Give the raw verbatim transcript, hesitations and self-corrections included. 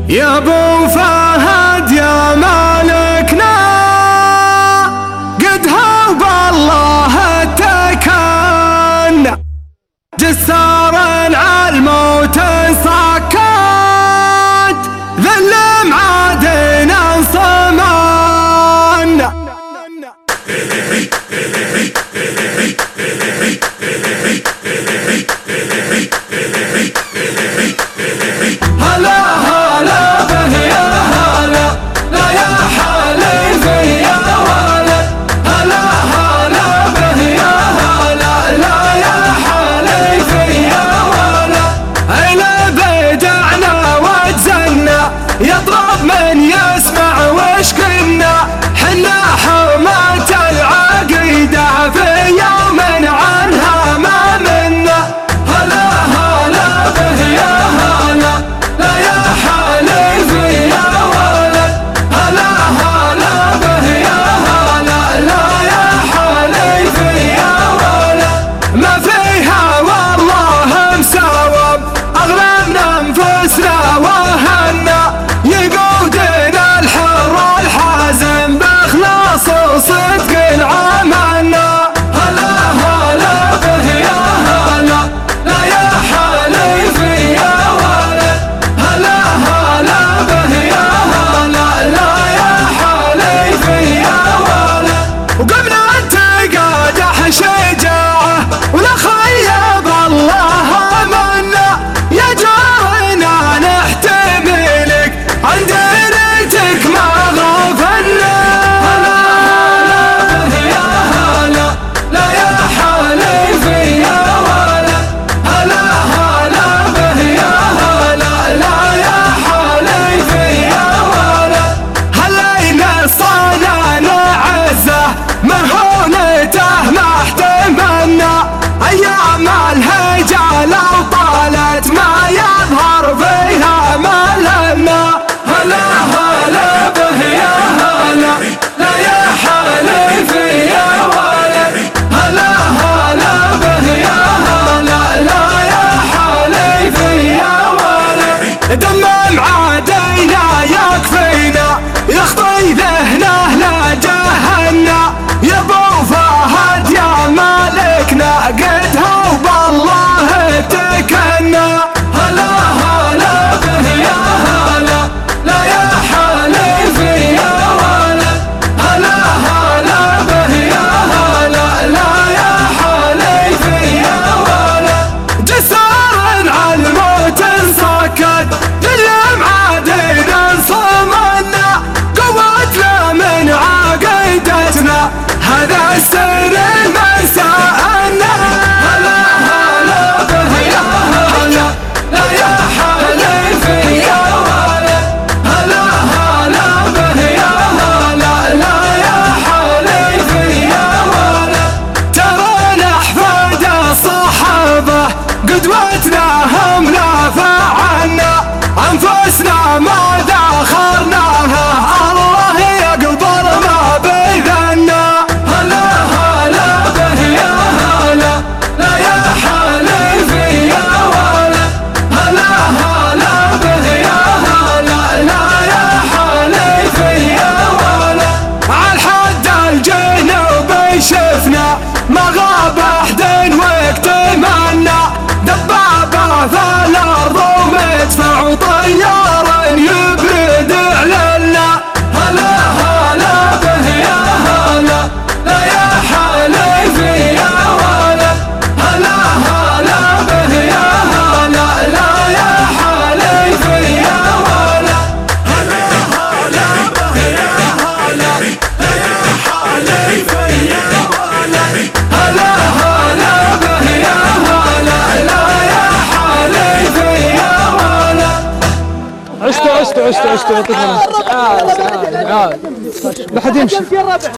يا ابو فهد يا مالكنا قد هاب الله اتكلنا جسار على الموت صكت ذل معادنا صمنا هلا هلا به يا هلا لا يا حليفي يا ولد هلا هلا به يا هلا لا يا حليفي يا ولد إلى بدعنا وجزنا يطرب من يسمع وش كنا حنا حماة العقيدة في يوم عنها ما منا هلا هلا به يا هلا لا يا حليفي يا ولد هلا هلا به يا هلا لا يا حليفي يا ولد ما فيها والله مساوم أغلبنا انفسنا وهنا يقودنا الحر الحازم بإخلاص وصدق عملنا هلا هلا به يا هلا لا يا حليفي يا ولد هلا هلا به يا هلا لا يا حليفي يا ولد وقبل أن تقادح شجاعة ولا خيب الله منا يا جارنا نحتملك عند ريتك ما غفلنا هلا هلا به يا هلا لا يا حليفي يا ولد هلا هلا به يا هلا لا يا حليفي يا ولد هالليلة صانعنا عزة مرهونته ما احتملنا أيام الهجا لو طالت ما يظهر فيها مللنا هلا هلا به يا هلا لا يا حليفي يا ولد هلا هلا به يا هلا لا يا حليفي يا ولد دم معادينا يكفينا يخطي ذهنه لا جهلنا يا ابو فهد يا مالكنا قد هوب الله اتكلنا هلا هلا به يا هلا لا يا حليفي يا ولد هلا هلا به يا هلا لا يا حليفي يا ولد جسار على الموت انصكت ذل معادنا صمنا قوتنا من عقيدتنا هذا السر المنسى أنا هلا هلا به يا هلا لا يا حليفي يا ولد هلا هلا به يا هلا لا يا حليفي يا ولد ترى نحفد الصحابة قدوتنا هم نافع عنا أنفسنا ما داخرناها الله يقبل ما بذنا هلا هلا به يا هلا لا يا حليفي يا ولد هلا هلا به يا هلا لا يا حليفي يا ولد عالحد الجنوب شفنا ما غاب احد واكتملنا دبابة في الارض ومدفع وطيار يبرد علنا هلا هلا به يا هلا لا يا حليفي يا ولد هلا هلا به يا هلا لا يا حليفي يا ولد هلا هلا به يا هلا لا يا حليفي يا ولد هلا هلا به يا هلا لا يا حليفي يا ولد عشتوا عشتوا عشتوا عشتوا يعطيكم العافية. عاد عاد عاد لا حد يمشي.